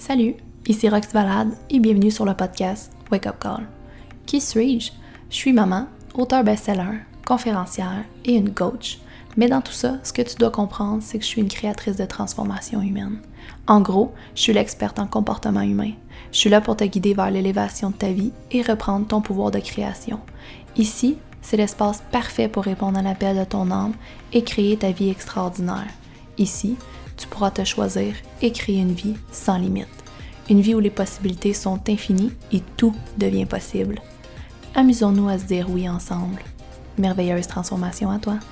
Salut, ici Rox Valade et bienvenue sur le podcast Wake Up Call. Qui suis-je? Je suis maman, auteure best-seller, conférencière et une coach. Mais dans tout ça, ce que tu dois comprendre, c'est que je suis une créatrice de transformation humaine. En gros, je suis l'experte en comportement humain. Je suis là pour te guider vers l'élévation de ta vie et reprendre ton pouvoir de création. Ici, c'est l'espace parfait pour répondre à l'appel de ton âme et créer ta vie extraordinaire. Ici, tu pourras te choisir et créer une vie sans limite. Une vie où les possibilités sont infinies et tout devient possible. Amusons-nous à se dire oui ensemble. Merveilleuse transformation à toi!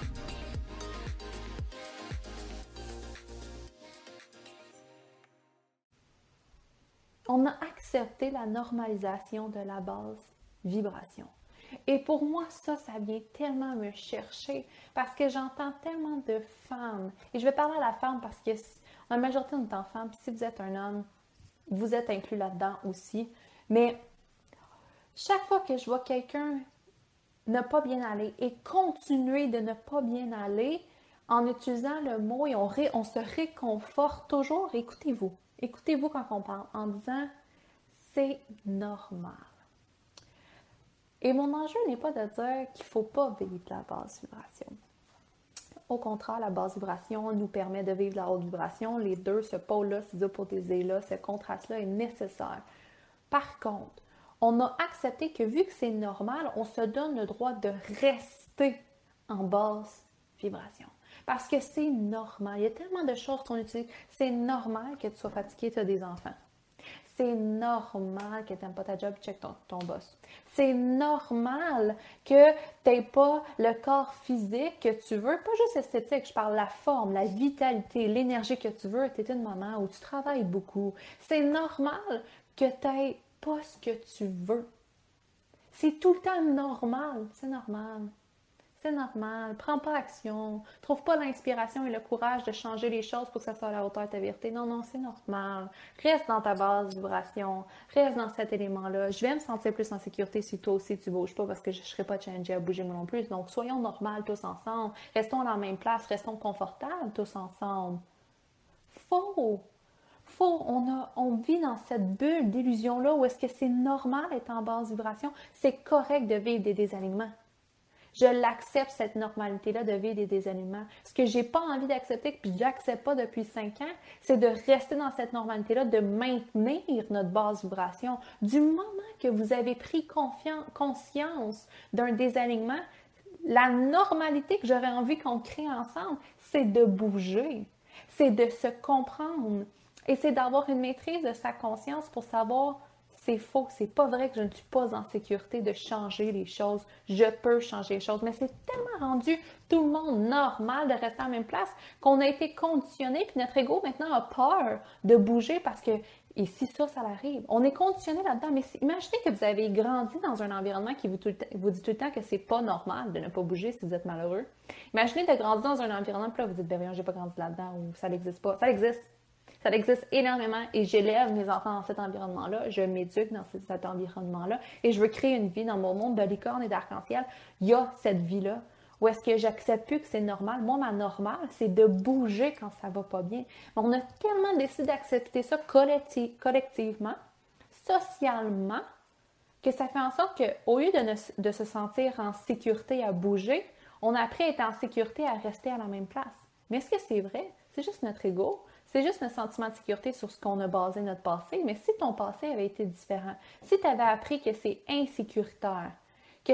On a accepté la normalisation de la base vibration. Et pour moi, ça vient tellement me chercher parce que j'entends tellement de femmes. Et je vais parler à la femme parce que la majorité on est en femme. Puis si vous êtes un homme, vous êtes inclus là-dedans aussi. Mais chaque fois que je vois quelqu'un ne pas bien aller et continuer de ne pas bien aller en utilisant le mot et on se réconforte toujours, écoutez-vous. Écoutez-vous quand on parle en disant « c'est normal ». Et mon enjeu n'est pas de dire qu'il ne faut pas vivre la basse vibration. Au contraire, la basse vibration nous permet de vivre la haute vibration. Les deux, ce pôle-là, ces opposés-là, ce contraste-là est nécessaire. Par contre, on a accepté que vu que c'est normal, on se donne le droit de rester en basse vibration. Parce que c'est normal. Il y a tellement de choses qu'on utilise. C'est normal que tu sois fatigué, tu as des enfants. C'est normal que tu n'aimes pas ta job et check ton boss. C'est normal que tu n'aies pas le corps physique que tu veux, pas juste esthétique, je parle de la forme, la vitalité, l'énergie que tu veux. Tu es une maman où tu travailles beaucoup. C'est normal que tu n'aies pas ce que tu veux. C'est tout le temps normal. C'est normal. C'est normal. Prends pas action. Trouve pas l'inspiration et le courage de changer les choses pour que ça soit à la hauteur de ta vérité. Non, c'est normal. Reste dans ta base vibration. Reste dans cet élément-là. Je vais me sentir plus en sécurité si toi aussi tu bouges pas parce que je ne serai pas challengée à bouger moi non plus. Donc, soyons normales tous ensemble. Restons dans la même place. Restons confortables tous ensemble. Faux! On vit dans cette bulle d'illusion-là où est-ce que c'est normal d'être en basse vibration. C'est correct de vivre des désalignements. Je l'accepte, cette normalité-là de vivre des désalignements. Ce que j'ai pas envie d'accepter, puis je l'accepte pas depuis 5 ans, c'est de rester dans cette normalité-là, de maintenir notre basse vibration. Du moment que vous avez pris conscience d'un désalignement, la normalité que j'aurais envie qu'on crée ensemble, c'est de bouger, c'est de se comprendre et c'est d'avoir une maîtrise de sa conscience pour savoir c'est faux, c'est pas vrai que je ne suis pas en sécurité de changer les choses. Je peux changer les choses, mais c'est tellement rendu tout le monde normal de rester à la même place qu'on a été conditionné, puis notre ego maintenant a peur de bouger parce que, et si ça arrive, on est conditionné là-dedans. Mais imaginez que vous avez grandi dans un environnement qui vous dit tout le temps que c'est pas normal de ne pas bouger si vous êtes malheureux. Imaginez de grandir dans un environnement, puis là vous dites, ben voyons, j'ai pas grandi là-dedans, ou ça n'existe pas. Ça existe. Ça existe énormément et j'élève mes enfants dans cet environnement-là, je m'éduque dans cet environnement-là et je veux créer une vie dans mon monde de licorne et d'arc-en-ciel. Il y a cette vie-là où est-ce que j'accepte plus que c'est normal. Moi, ma normale, c'est de bouger quand ça va pas bien. Mais on a tellement décidé d'accepter ça collectivement, socialement, que ça fait en sorte qu'au lieu de se sentir en sécurité à bouger, on a appris à être en sécurité à rester à la même place. Mais est-ce que c'est vrai? C'est juste notre ego. C'est juste notre sentiment de sécurité sur ce qu'on a basé notre passé. Mais si ton passé avait été différent, si tu avais appris que c'est insécuritaire, que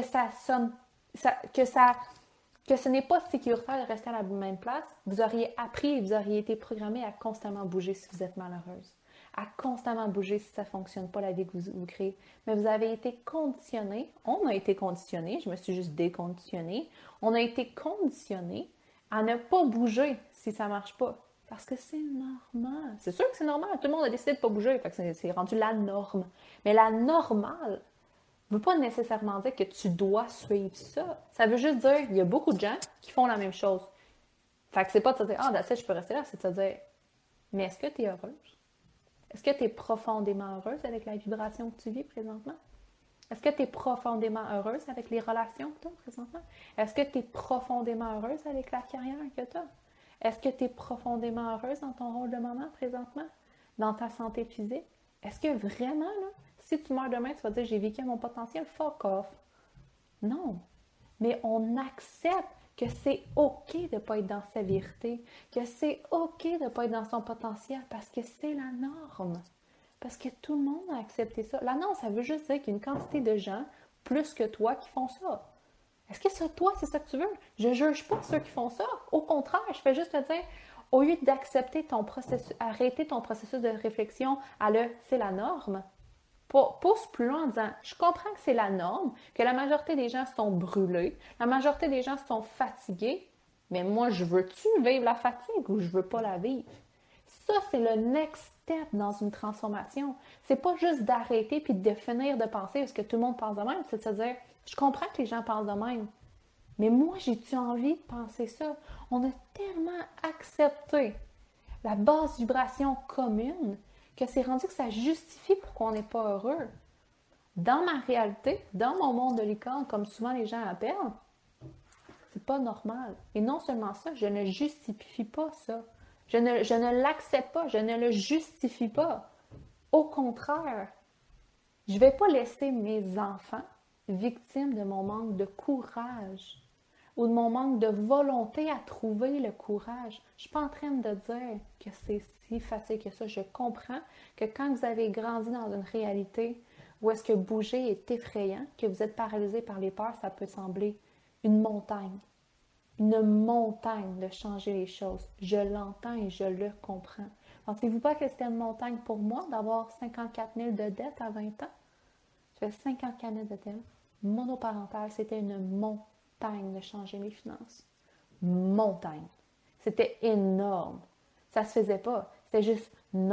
ce n'est pas sécuritaire de rester à la même place, vous auriez appris et vous auriez été programmé à constamment bouger si vous êtes malheureuse, à constamment bouger si ça ne fonctionne pas la vie que vous créez. Mais vous avez été conditionné, on a été conditionné, je me suis juste déconditionnée, on a été conditionné à ne pas bouger si ça ne marche pas. Parce que c'est normal. C'est sûr que c'est normal. Tout le monde a décidé de ne pas bouger. Fait que c'est rendu la norme. Mais la normale ne veut pas nécessairement dire que tu dois suivre ça. Ça veut juste dire qu'il y a beaucoup de gens qui font la même chose. Fait que c'est pas de se dire « Ah, that's it, je peux rester là ». C'est de se dire « Mais est-ce que tu es heureuse? Est-ce que tu es profondément heureuse avec la vibration que tu vis présentement? Est-ce que tu es profondément heureuse avec les relations que tu as présentement? Est-ce que tu es profondément heureuse avec la carrière que tu as? Est-ce que tu es profondément heureuse dans ton rôle de maman présentement? dans ta santé physique? Est-ce que vraiment, là, si tu meurs demain, tu vas dire j'ai vécu à mon potentiel, fuck off. Non. Mais on accepte que c'est OK de ne pas être dans sa vérité, que c'est OK de ne pas être dans son potentiel parce que c'est la norme. Parce que tout le monde a accepté ça. La norme, ça veut juste dire qu'il y a une quantité de gens, plus que toi, qui font ça. Est-ce que ça, toi, c'est ça que tu veux? Je ne juge pas ceux qui font ça. Au contraire, je fais juste te dire, au lieu d'accepter ton processus, arrêter ton processus de réflexion à c'est la norme, pousse plus loin en disant, je comprends que c'est la norme, que la majorité des gens sont brûlés, la majorité des gens sont fatigués, mais moi, je veux-tu vivre la fatigue ou je veux pas la vivre? Ça, c'est le next step dans une transformation. C'est pas juste d'arrêter puis de finir de penser parce que tout le monde pense de même, c'est de se dire, je comprends que les gens pensent de même, mais moi, j'ai-tu envie de penser ça? On a tellement accepté la basse vibration commune que c'est rendu que ça justifie pourquoi on n'est pas heureux. Dans ma réalité, dans mon monde de licorne, comme souvent les gens appellent, c'est pas normal. Et non seulement ça, je ne justifie pas ça. Je ne l'accepte pas, je ne le justifie pas. Au contraire, je ne vais pas laisser mes enfants victimes de mon manque de courage ou de mon manque de volonté à trouver le courage. Je ne suis pas en train de dire que c'est si facile que ça. Je comprends que quand vous avez grandi dans une réalité où est-ce que bouger est effrayant, que vous êtes paralysé par les peurs, ça peut sembler une montagne. Une montagne de changer les choses. Je l'entends et je le comprends. Pensez-vous pas que c'était une montagne pour moi d'avoir 54 000 de dettes à 20 ans? J'avais 54 000 de dettes. Monoparentale, c'était une montagne de changer mes finances. Montagne. C'était énorme. Ça se faisait pas. C'était juste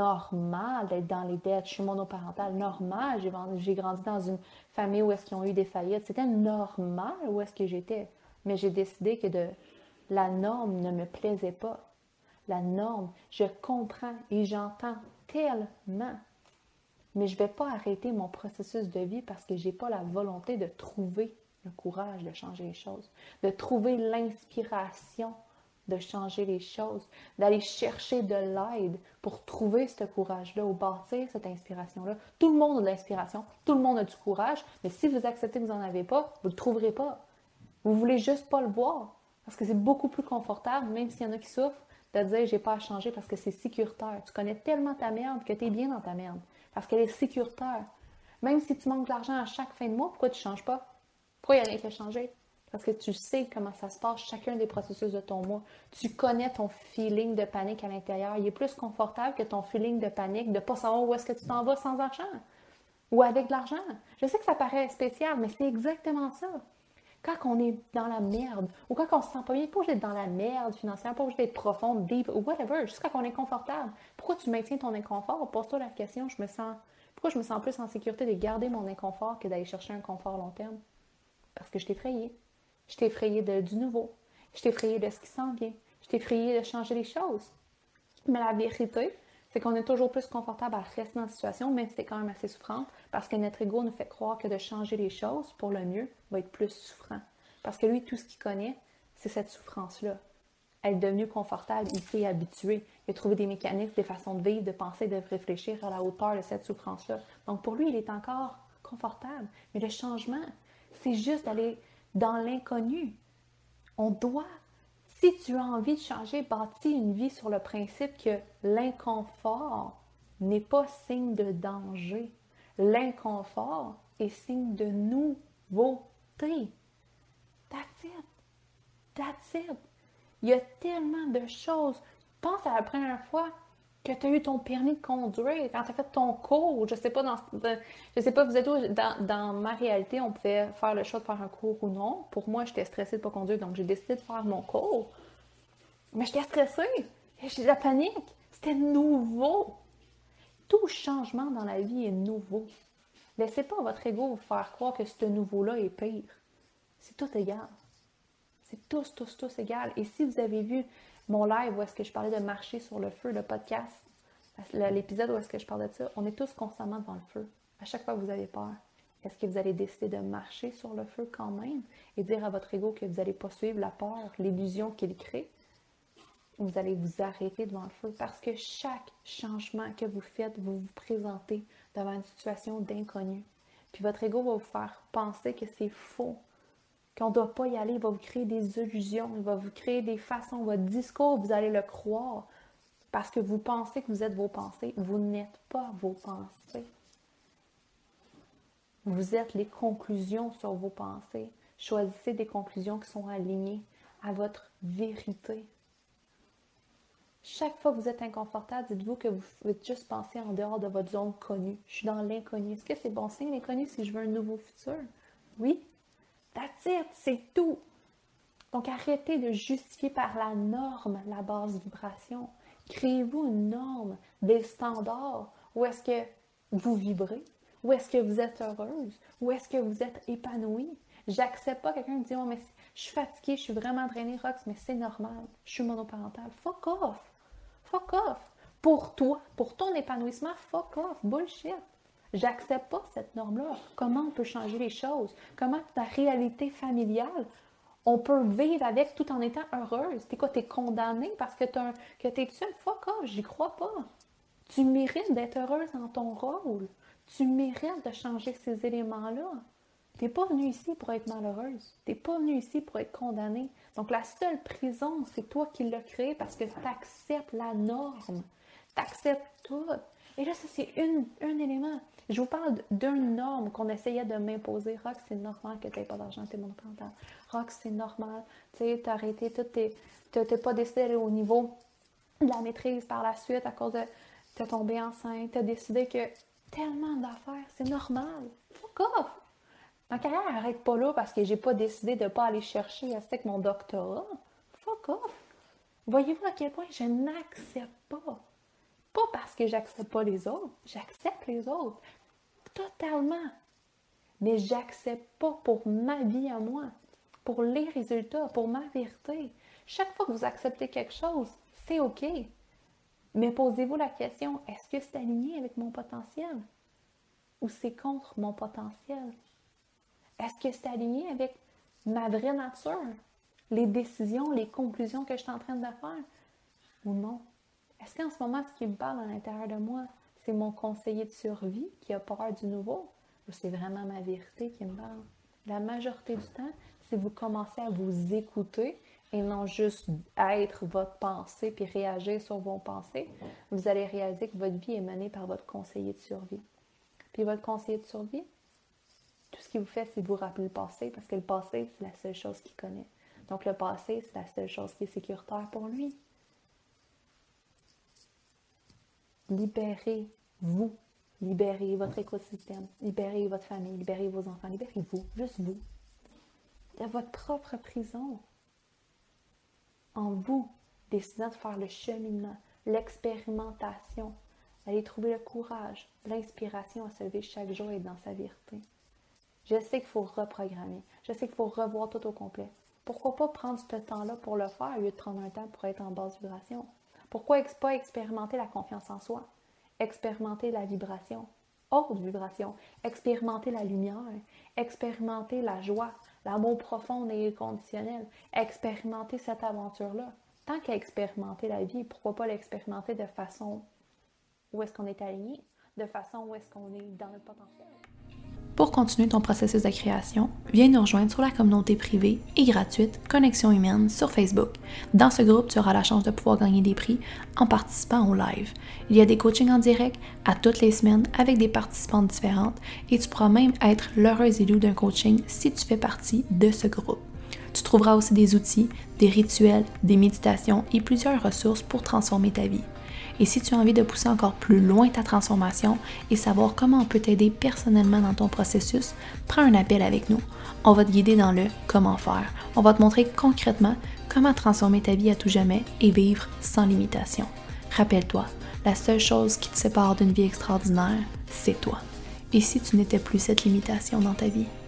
normal d'être dans les dettes. Je suis monoparentale. Normal. J'ai grandi dans une famille où est-ce qu'ils ont eu des faillites. C'était normal où est-ce que j'étais. Mais j'ai décidé que la norme ne me plaisait pas. La norme, je comprends et j'entends tellement. Mais je ne vais pas arrêter mon processus de vie parce que je n'ai pas la volonté de trouver le courage de changer les choses, de trouver l'inspiration de changer les choses, d'aller chercher de l'aide pour trouver ce courage-là ou bâtir cette inspiration-là. Tout le monde a de l'inspiration, tout le monde a du courage, mais si vous acceptez que vous n'en avez pas, vous ne le trouverez pas. Vous ne voulez juste pas le voir parce que c'est beaucoup plus confortable, même s'il y en a qui souffrent, de dire j'ai pas à changer parce que c'est sécuritaire. Tu connais tellement ta merde que tu es bien dans ta merde parce qu'elle est sécuritaire. Même si tu manques de l'argent à chaque fin de mois, pourquoi tu ne changes pas? Pourquoi il n'y a rien qui a changé? Parce que tu sais comment ça se passe, chacun des processus de ton mois. Tu connais ton feeling de panique à l'intérieur. Il est plus confortable que ton feeling de panique de ne pas savoir où est-ce que tu t'en vas sans argent ou avec de l'argent. Je sais que ça paraît spécial, mais c'est exactement ça. Quand on est dans la merde, ou quand on se sent pas bien, pas obligé d'être dans la merde financière, pas obligé d'être profonde, deep, ou whatever, juste quand on est confortable. Pourquoi tu maintiens ton inconfort? Pose-toi la question, pourquoi je me sens plus en sécurité de garder mon inconfort que d'aller chercher un confort long terme? Parce que je t'ai effrayée. Je t'ai effrayée du nouveau. Je t'ai effrayée de ce qui s'en vient. Je t'ai effrayée de changer les choses. Mais la vérité, c'est qu'on est toujours plus confortable à rester dans la situation, même si c'est quand même assez souffrant, parce que notre ego nous fait croire que de changer les choses pour le mieux va être plus souffrant. Parce que lui, tout ce qu'il connaît, c'est cette souffrance-là. Être devenu confortable, il s'est habitué. Il a trouvé des mécanismes, des façons de vivre, de penser, de réfléchir à la hauteur de cette souffrance-là. Donc pour lui, il est encore confortable. Mais le changement, c'est juste d'aller dans l'inconnu. On doit. Si tu as envie de changer, bâtis une vie sur le principe que l'inconfort n'est pas signe de danger. L'inconfort est signe de nouveauté. That's it. That's it. Il y a tellement de choses. Pense à la première fois que tu as eu ton permis de conduire, quand tu as fait ton cours, je sais pas, vous êtes où, dans ma réalité, on pouvait faire le choix de faire un cours ou non. Pour moi, j'étais stressée de ne pas conduire, donc j'ai décidé de faire mon cours. Mais j'étais stressée, j'ai de la panique, c'était nouveau. Tout changement dans la vie est nouveau. Laissez pas votre ego vous faire croire que ce nouveau-là est pire. C'est tout égal. C'est tous égal. Et si vous avez vu mon live où est-ce que je parlais de marcher sur le feu, le podcast, l'épisode où est-ce que je parlais de ça, on est tous constamment devant le feu. À chaque fois que vous avez peur, est-ce que vous allez décider de marcher sur le feu quand même et dire à votre ego que vous n'allez pas suivre la peur, l'illusion qu'il crée? vous allez vous arrêter devant le feu parce que chaque changement que vous faites, vous vous présentez devant une situation d'inconnu. Puis votre ego va vous faire penser que c'est faux, qu'on ne doit pas y aller. Il va vous créer des illusions, il va vous créer des façons, votre discours, vous allez le croire parce que vous pensez que vous êtes vos pensées. Vous n'êtes pas vos pensées. Vous êtes les conclusions sur vos pensées. Choisissez des conclusions qui sont alignées à votre vérité. Chaque fois que vous êtes inconfortable, dites-vous que vous faites juste penser en dehors de votre zone connue. Je suis dans l'inconnu. Est-ce que c'est bon signe, l'inconnu, si je veux un nouveau futur? Oui. That's it, c'est tout. Donc, arrêtez de justifier par la norme la basse vibration. Créez-vous une norme, des standards. Où est-ce que vous vibrez? Où est-ce que vous êtes heureuse? Où est-ce que vous êtes épanouie? J'accepte pas quelqu'un qui dit « Oh, mais je suis fatiguée, je suis vraiment drainée, Rox, mais c'est normal. Je suis monoparentale. » Fuck off! Fuck off! Pour toi, pour ton épanouissement, fuck off! Bullshit! J'accepte pas cette norme-là. Comment on peut changer les choses? Comment ta réalité familiale, on peut vivre avec tout en étant heureuse? T'es quoi? T'es condamnée parce que t'es seule? Fuck off! J'y crois pas! Tu mérites d'être heureuse dans ton rôle. Tu mérites de changer ces éléments-là. T'es pas venue ici pour être malheureuse. T'es pas venue ici pour être condamnée. Donc, la seule prison, c'est toi qui l'as créée parce que tu acceptes la norme. Tu acceptes tout. Et là, ça, c'est un élément. Je vous parle d'une norme qu'on essayait de m'imposer. Rox, c'est normal que tu n'aies pas d'argent, tu es monoparentale. Rox, c'est normal. Tu sais, tu as arrêté tout. Tu n'as pas décidé d'aller au niveau de la maîtrise par la suite à cause de. Tu es tombée enceinte. Tu as décidé que tellement d'affaires, c'est normal. Fuck off! Ma carrière n'arrête pas là parce que j'ai pas décidé de ne pas aller chercher avec mon doctorat. Fuck off! Voyez-vous à quel point je n'accepte pas. Pas parce que j'accepte pas les autres. J'accepte les autres. Totalement. Mais j'accepte pas pour ma vie à moi. Pour les résultats, pour ma vérité. Chaque fois que vous acceptez quelque chose, c'est OK. Mais posez-vous la question, est-ce que c'est aligné avec mon potentiel? Ou c'est contre mon potentiel? Est-ce que c'est aligné avec ma vraie nature? Les décisions, les conclusions que je suis en train de faire? Ou non? Est-ce qu'en ce moment, ce qui me parle à l'intérieur de moi, c'est mon conseiller de survie qui a peur du nouveau? Ou c'est vraiment ma vérité qui me parle? La majorité du temps, si vous commencez à vous écouter et non juste être votre pensée puis réagir sur vos pensées, vous allez réaliser que votre vie est menée par votre conseiller de survie. Puis votre conseiller de survie, tout ce qu'il vous fait, c'est vous rappeler le passé, parce que le passé, c'est la seule chose qu'il connaît. Donc, le passé, c'est la seule chose qui est sécuritaire pour lui. Libérez-vous. Libérez votre écosystème. Libérez votre famille. Libérez vos enfants. Libérez-vous. Juste vous. De votre propre prison. En vous, décidant de faire le cheminement, l'expérimentation, d'aller trouver le courage, l'inspiration à se lever chaque jour et être dans sa vérité. Je sais qu'il faut reprogrammer. Je sais qu'il faut revoir tout au complet. Pourquoi pas prendre ce temps-là pour le faire au lieu de prendre un temps pour être en basse vibration? Pourquoi pas expérimenter la confiance en soi? Expérimenter la vibration, haute vibration, expérimenter la lumière, expérimenter la joie, l'amour profond et inconditionnel, expérimenter cette aventure-là. Tant qu'à expérimenter la vie, pourquoi pas l'expérimenter de façon où est-ce qu'on est aligné, de façon où est-ce qu'on est dans le potentiel. Pour continuer ton processus de création, viens nous rejoindre sur la communauté privée et gratuite Connexion Humaine sur Facebook. Dans ce groupe, tu auras la chance de pouvoir gagner des prix en participant au live. Il y a des coachings en direct à toutes les semaines avec des participantes différentes et tu pourras même être l'heureuse élue d'un coaching si tu fais partie de ce groupe. Tu trouveras aussi des outils, des rituels, des méditations et plusieurs ressources pour transformer ta vie. Et si tu as envie de pousser encore plus loin ta transformation et savoir comment on peut t'aider personnellement dans ton processus, prends un appel avec nous. On va te guider dans le comment faire. On va te montrer concrètement comment transformer ta vie à tout jamais et vivre sans limitation. Rappelle-toi, la seule chose qui te sépare d'une vie extraordinaire, c'est toi. Et si tu n'étais plus cette limitation dans ta vie?